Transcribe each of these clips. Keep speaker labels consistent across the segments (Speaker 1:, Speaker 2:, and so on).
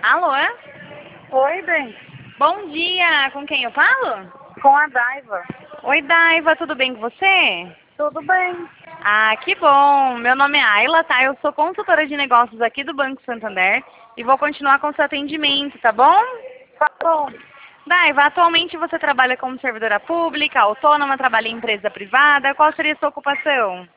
Speaker 1: Alô?
Speaker 2: Oi, bem.
Speaker 1: Bom dia, com quem eu falo?
Speaker 2: Com a Daiva.
Speaker 1: Oi, Daiva, tudo bem com você?
Speaker 2: Tudo bem.
Speaker 1: Ah, que bom. Meu nome é Ayla, tá? Eu sou consultora de negócios aqui do Banco Santander e vou continuar com o seu atendimento, tá bom?
Speaker 2: Tá bom.
Speaker 1: Daiva, atualmente você trabalha como servidora pública, autônoma, trabalha em empresa privada. Qual seria a sua ocupação?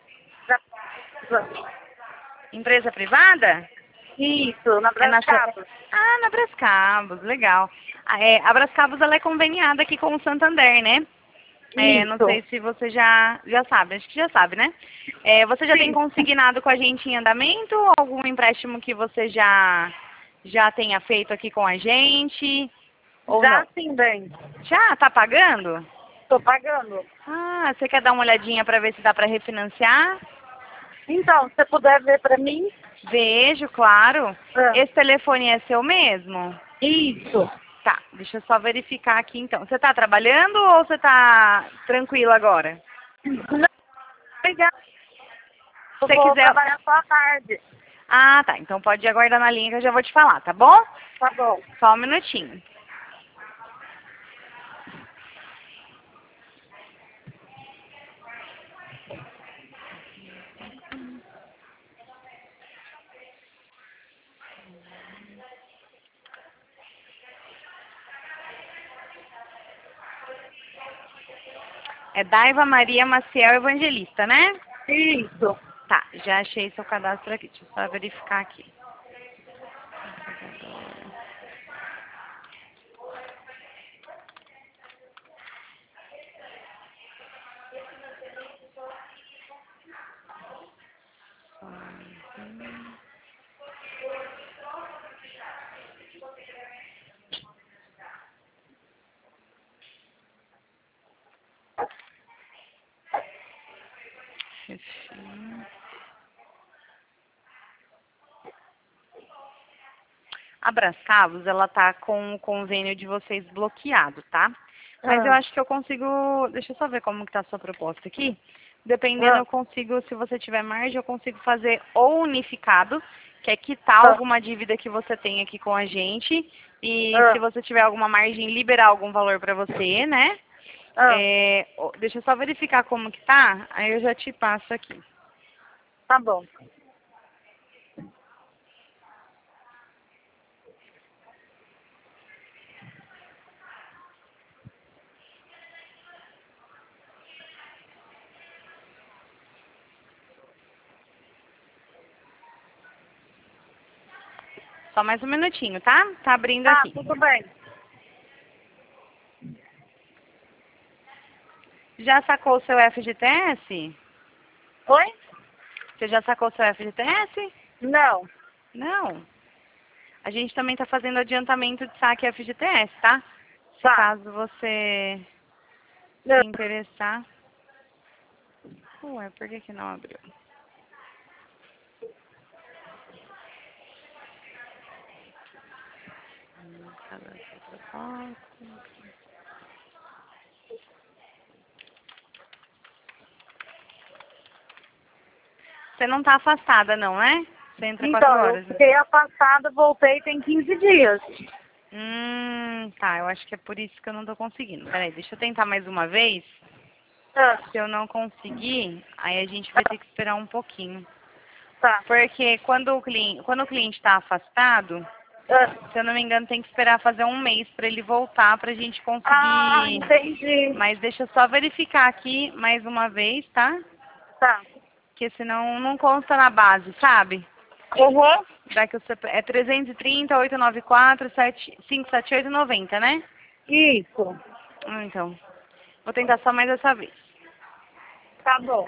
Speaker 1: Empresa privada?
Speaker 2: Isso, na
Speaker 1: É na sua...
Speaker 2: Brascaba.
Speaker 1: Ah, na Brascabos, legal. A Brascabos ela é conveniada aqui com o Santander, né? Não
Speaker 2: Isso.
Speaker 1: sei se você já sabe, acho que já sabe, né? Você já tem
Speaker 2: Sim.
Speaker 1: consignado com a gente em andamento ou algum empréstimo que você já tenha feito aqui com a gente? Ou
Speaker 2: Já
Speaker 1: não?
Speaker 2: sim, bem.
Speaker 1: Já? Tá pagando?
Speaker 2: Tô pagando.
Speaker 1: Ah, você quer dar uma olhadinha para ver se dá para refinanciar?
Speaker 2: Então, se você puder ver pra mim.
Speaker 1: Vejo, claro.
Speaker 2: Ah,
Speaker 1: Esse telefone é seu mesmo?
Speaker 2: Isso.
Speaker 1: Tá, deixa eu só verificar aqui então. Você tá trabalhando ou você tá tranquila agora?
Speaker 2: Não, obrigada.
Speaker 1: Se
Speaker 2: Eu
Speaker 1: você
Speaker 2: vou
Speaker 1: quiser...
Speaker 2: trabalhar só à tarde.
Speaker 1: Ah, tá. Então pode aguardar na linha que eu já vou te falar, tá bom?
Speaker 2: Tá bom.
Speaker 1: Só um minutinho. É Daiva Maria Maciel Evangelista, né?
Speaker 2: Isso.
Speaker 1: Tá, já achei seu cadastro aqui. Deixa eu só verificar aqui. A Brascabos, ela tá com o convênio de vocês bloqueado, tá? Mas eu acho que eu consigo... Deixa eu só ver como que tá a sua proposta aqui. Dependendo, eu consigo, se você tiver margem, eu consigo fazer ou unificado, que é quitar alguma dívida que você tem aqui com a gente. E se você tiver alguma margem, liberar algum valor para você, né? Deixa eu só verificar como que tá, aí eu já te passo aqui.
Speaker 2: Tá bom.
Speaker 1: Só mais um minutinho, tá? Tá abrindo
Speaker 2: Tá,
Speaker 1: aqui.
Speaker 2: tudo bem.
Speaker 1: Já sacou o seu FGTS?
Speaker 2: Oi?
Speaker 1: Você já sacou o seu FGTS?
Speaker 2: Não.
Speaker 1: Não. A gente também tá fazendo adiantamento de saque FGTS, tá? Se
Speaker 2: Tá.
Speaker 1: caso você se interessar. Ué, por que que não abriu? Cadastro proposta. Você não tá afastada não, né? Você entra 4
Speaker 2: Então, eu
Speaker 1: horas.
Speaker 2: fiquei afastada, voltei tem 15 dias.
Speaker 1: Tá, eu acho que é por isso que eu não tô conseguindo. Peraí, deixa eu tentar mais uma vez. Se eu não conseguir, aí a gente vai ter que esperar um pouquinho.
Speaker 2: Tá.
Speaker 1: Porque quando o cliente está afastado, se eu não me engano, tem que esperar fazer um mês para ele voltar para a gente
Speaker 2: Ah,
Speaker 1: conseguir.
Speaker 2: entendi.
Speaker 1: Mas deixa eu só verificar aqui mais uma vez, tá?
Speaker 2: Tá.
Speaker 1: Porque senão não consta na base, sabe?
Speaker 2: Uhum.
Speaker 1: Daqui o CP... É 330 894 578 90, né?
Speaker 2: Isso.
Speaker 1: Então, vou tentar só mais essa vez.
Speaker 2: Tá bom.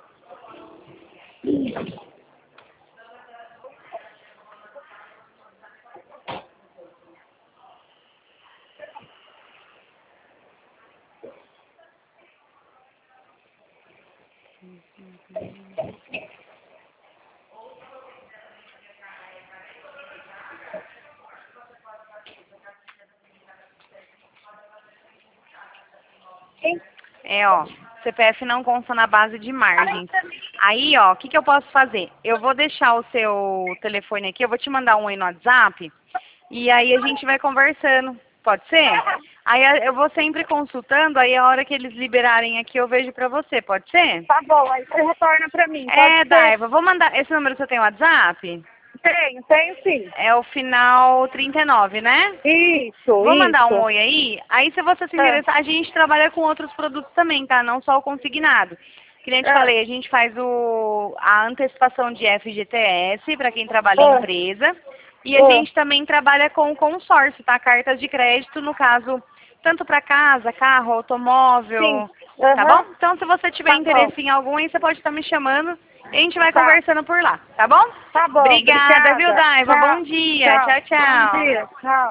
Speaker 1: Ó, CPF não consta na base de margens. Aí, ó, o que que eu posso fazer? Eu vou deixar o seu telefone aqui, eu vou te mandar um aí no WhatsApp. E aí a gente vai conversando. Pode ser? Aí eu vou sempre consultando, aí a hora que eles liberarem aqui eu vejo pra você, pode ser?
Speaker 2: Tá bom, aí você retorna pra mim. Pode
Speaker 1: É,
Speaker 2: ser?
Speaker 1: Daiva, vou mandar. Esse número você tem WhatsApp?
Speaker 2: Tenho sim.
Speaker 1: É o final 39, né?
Speaker 2: Isso,
Speaker 1: Vou mandar um
Speaker 2: isso.
Speaker 1: oi aí. Aí se você se
Speaker 2: Ah,
Speaker 1: interessar, a gente trabalha com outros produtos também, tá? Não só o consignado. Que nem eu te
Speaker 2: ah,
Speaker 1: falei, a gente faz a antecipação de FGTS para quem trabalha em
Speaker 2: ah,
Speaker 1: empresa. E a
Speaker 2: ah.
Speaker 1: gente também trabalha com o consórcio, tá? Cartas de crédito, no caso, tanto para casa, carro,
Speaker 2: Sim.
Speaker 1: automóvel, tá bom?
Speaker 2: Aham.
Speaker 1: Então, se você tiver
Speaker 2: Tá bom.
Speaker 1: interesse em algum, aí você pode estar me chamando e a gente vai
Speaker 2: Tá.
Speaker 1: conversando por lá, tá bom?
Speaker 2: Tá bom.
Speaker 1: Obrigada, viu,
Speaker 2: Obrigada.
Speaker 1: Daiva? Bom
Speaker 2: Tchau.
Speaker 1: dia.
Speaker 2: Tchau.
Speaker 1: Tchau,
Speaker 2: Bom
Speaker 1: tchau.
Speaker 2: dia. Tchau.